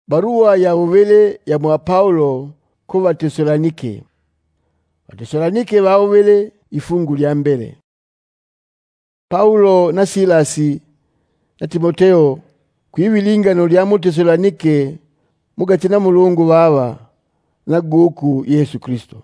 Barua ya uvele ya mwa Paulo ku Batesalonike. Batesalonike ba uvele ifungu lya mbele. Paulo na Silasi na Timoteo kwibilingano lya mu Tesalonike mugatina Mulungu Baba na guku Yesu Kristo.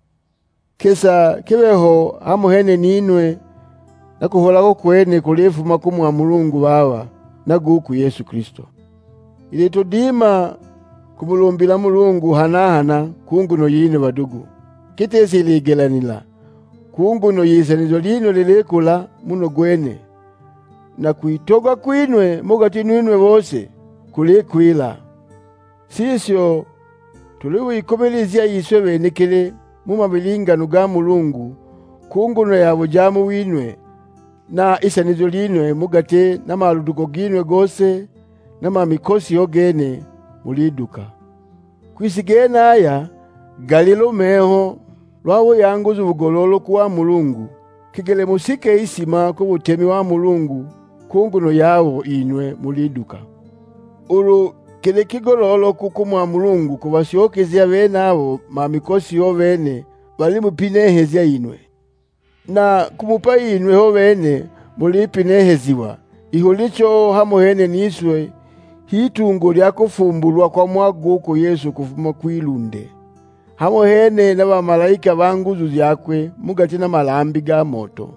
Kesa kebeho hamuhene ninwe na kuholako kwene kulefuma kumwa Mulungu Baba na guku Yesu Kristo. Ile tudima kumulumbila Mulungu hanahana kunguno yine badugu. Kitesi iligelanila kunguno yisanizo lino lilekula muno gwene na kuitoga kwinwe mugati nwinwe bose kulikwila. Sisyo tuliwikomelezya yiswe benekele mumabilingano ga Mulungu kunguno yabo jamu winwe na isanizo linwe mugate na maluduko ginwe gose na mamikosi yogene muliduka. Kwisigena aya galilo meho lwawo yanguzu bugololo kuwa Mulungu kigele musike isima ku butemi wa Mulungu kunguno yawo inwe muliduka. Ulu kile kigololo kukumwa Mulungu kubasyokezya benabo mamikosi yo bene bali mupinehezya inwe na kumupa inwe ho bene mulipineheziwa ihulicho hamuhene niswe hitungo lya kufumbulwa kwa mwaguko Yesu kufuma kwilunde hamuhene na bamalaika banguzu zyakwe mugati na malambi ga moto.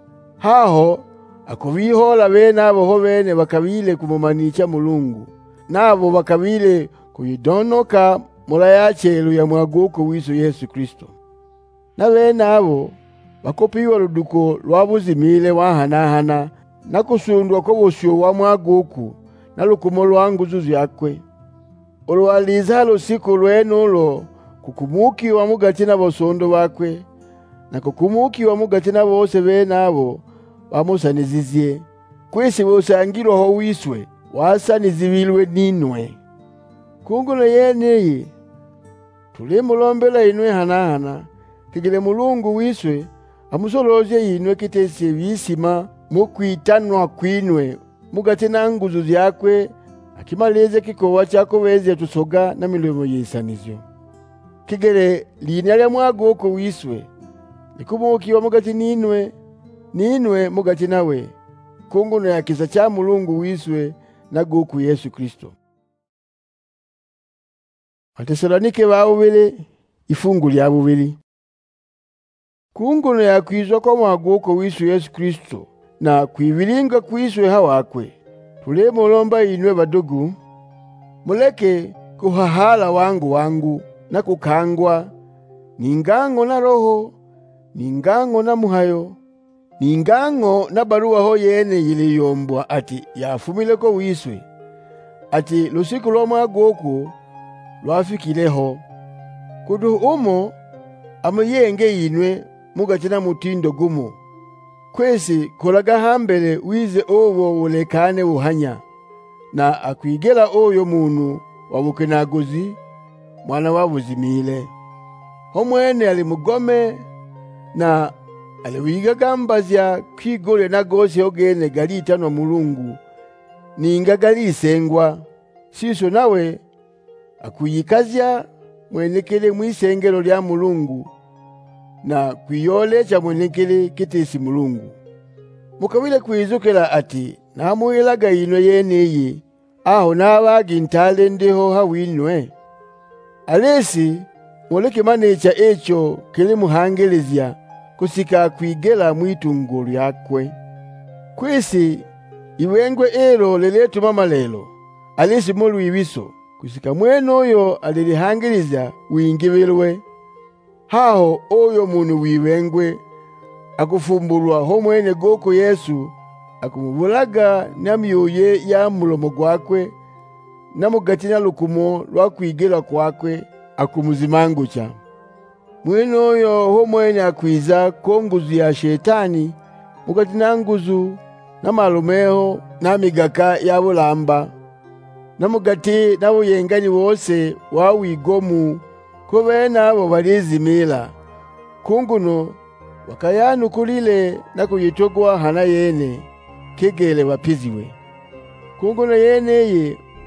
Haho akubihola benabo ho bene bakabile kumumanicha Mulungu nabo bakabile kuyidonoka mula yachelu ya mwaguko wiso Yesu Kristo. Na benabo bakopiwa luduko lwabuzimile wahanahana na kusundwa ko bosyo wa mwaguko na lukumo lwanguzu zyakwe. Olwalizalo siku lwenulo kukumuki wa mugati na bosondo bakwe na kukumuki wa mugati na bose benabo bamusanizizye kwisi bosangirwa ho wiswe wasanizibilwe ninwe. Kunguno yeneye tulimulombela inwe hanahana kigile Mulungu wiswe amusoloje inwe kitese bisima mukwitanwa kwinwe mugati na nguzu zyakwe akimaleze kikowa chako weze tusoga na milomo yisanizyo. Kigele linya lya mwaguko wiswe likumukiwa mugati ninwe mugati nawe kunguno ya kisa cha Mulungu wiswe na guku Yesu Kristo. Batesalonike ba uvele ifungu lya bubili. Kunguno ya kwizwa kwa mwaguko wiswe Yesu Kristo na kwibilinga kwiswe hawakwe tulemulomba inwe badugu muleke kuhahala wangu na kukangwa ningango na roho ningango na muhayo ningango na barua ho yene yiliyombwa ati yafumileko wiswe ati lusiku lo mwaguko lwafikileho kudu umo amuyenge inwe mugati na mutindo gumo kwesi kolaga hambele wize owo ulekane uhanya na akwigela oyo munu wabukenaguzi mwana wabuzimile homwene ali mugome na aliwigagambazya kwigole na gose ogene galitanwa Mulungu ninga galisengwa siso nawe akuyikazya mwenekele mwisengero lya Mulungu na kwiyolecha mwenekele kitesi Mulungu. Mukabile kwizukela ati namuilaga inwe yeneye aho nabagi ntale ndeho hawinwe. Alesi muleke manecha echo kili muhangelezya kusika kwigela mwitungo lyakwe. Kwesi iwengwe elo leletu mama lelo alesi molu ibiso kusika mwene oyo alilihangelezya wingibilwe. Haho oyo munu wiwengwe akufumbulwa ho mwene goko Yesu akumubulaga na myoye ya mulomo gwakwe na mugati na lukumo lwakwigela kwakwe akumuzimangucha. Mwene oyo ho mwene akwiza konguzu ya shetani mugati na nguzu na malumeho na migaka ya bulamba na mugati na buyengani wose wawigomu kubena abo balizimila kunguno wakayanukulile na kuyitogwa hana yene kegele wapiziwe. Kunguno yeneye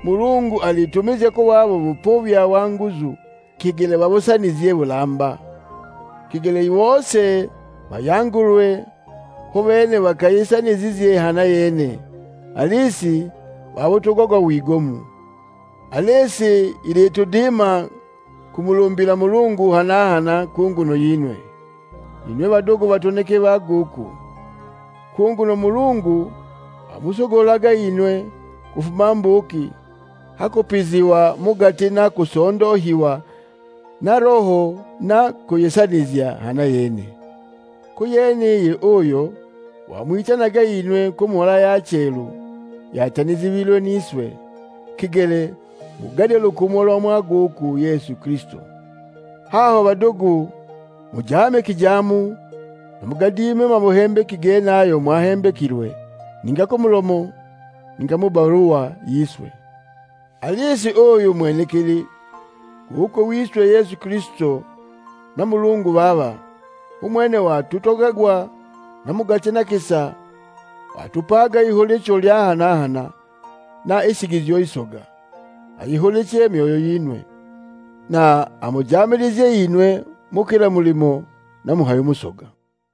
Mulungu alitumize ko wabo bupovya wanguzu kigele babusanizie bulamba. Kigele wose bayangulwe hobene bakayisanizizie hana yene. Alisi babutugogwa wigomu. Alesi ilitudima kumulumbila Mulungu hana kunguno yinwe. Inwe badogo batoneke baguku. Kunguno Mulungu amusogolaga inwe kufuma mbuki hakupiziwa mugati na kusondohiwa na roho na kuyesanizya hana yene. Kuyene oyo wamwichanaga inwe kumuhola ya chelu yatanizibilwe niswe kigele mugade lukumolo mwaguku Yesu Kristo. Haho badogo mujame kijamu na mugadime mabuhembe kigenayo mwahembe kilwe ningako mulomo ninga mubaruwa yiswe. Alisi oyo mwenekili kuko wiswe Yesu Kristo na Mulungu Baba umwene watutogagwa na mugachena kisa watupaga iholecho lya hana na isigizyo isoga ayiholeche myoyo yinwe na amujamilize yinwe mukila mulimo na muhayo musoga.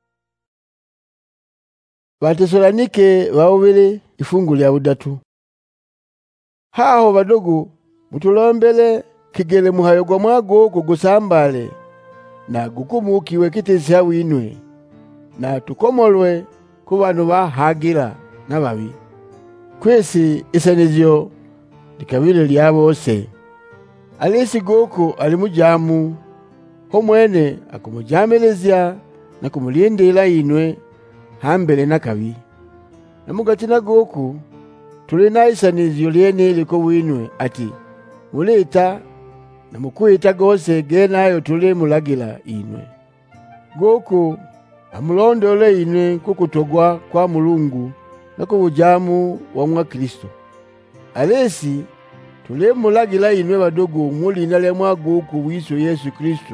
Batesalonike baubili ifungu lya budatu. Haho badogo mutulombele kigele muhayo gwa mwago kugusambale na gukumukiwe kitesi ya winwe na tukomolwe ku bantu bahagira n'ababi. Kwesi isanizyo likabile lya bose. Alisi goko ali mujamu ho mwene akumujamelezya na kumulindila inwe hambele na kabi. Na mugatina goku tuli na isanizyo lyene liko winwe ati muleta na mukuita gose genayo tuli mulagila inwe. Goku amulondole inwe kukutogwa kwa Mulungu na kubujamu wa mwa Kristo. Alesi tuli mulagila inwe badogo mulina lya mwaguku wiso Yesu Kristo.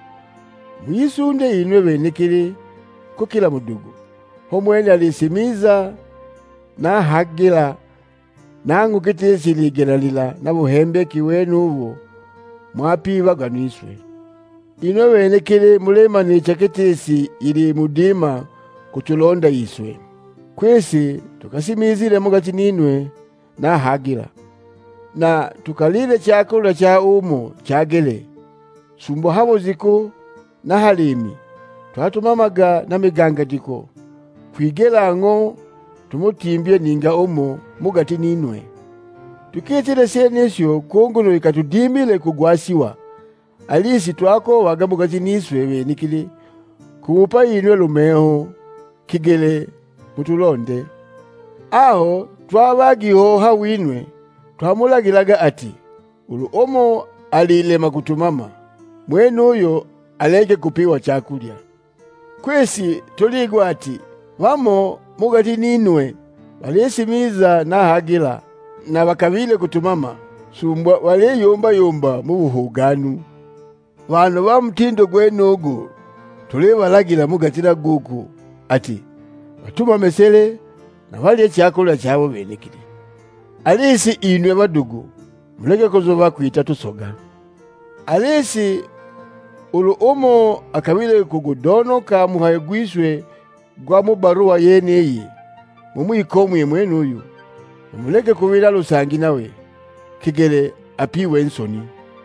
Mwisunde inwe benekele ko kila mudogo homwene alisimiza na hagila nangu kitesi ligelalila na buhembe kiwenu ubo mwapibaganiswe. Inwe benekele mulema ni chaketesi ili mudima kutulonda iswe. Kwesi tukasimizile mugati ninwe na hagila na tukalile chakula cha umo chagele sumbo habo ziko na halimi twatumamaga na migangatiko kwigela ngo tumutimbye ninga omo mugati ninwe. Tukitile senesyo kunguno ikatudimile kugwasiwa. Alisi twako waga mugati niswe benikili kumupa inwe lumeho kigele mutulonde. Aho twabagiho hawinwe twamulagilaga ati ulu omo alilema kutumama mwenu uyo aleke kupiwa chakulya. Kwesi tuligwa ati wamo mugati ninwe walisimiza na hagila na bakabile kutumama sumbwa wale yomba mubuhuganu. Wano ba mutindo gwenugu tulibalagira mugatira guku ati batuma mesele na wale chakula chabo benekile. Alisi inwe badugu muleke kuzoba kwita tusoga. Alisi ulu umo akabile kugudono ka muhayo gwiswe gwa mubaruwa yeneyi mumuyikomwe mwenu uyu muleke kubila lusangi nawe kigele apiwe nsoni.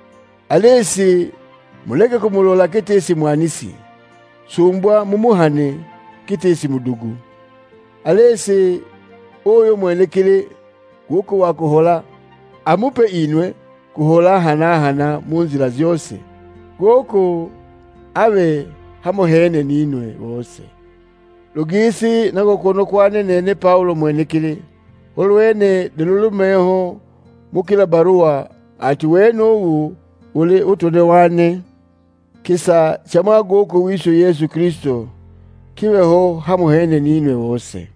Alesi muleke kumulola kitesi mwanisi sumbwa mumuhane kitesi mudugu. Alesi oyo mwenekele kuko wakuhola amupe inwe kuhola hana munzira zyose goko abe hamuhene ninwe bose. Lugisi nako kono kwane nene Paulo mwenekele olwene dilulumeho mukila baruwa ati weno uwu ule utone wane kisa chamwago ko wiso Yesu Kristo kiweho hamuhene ninwe bose.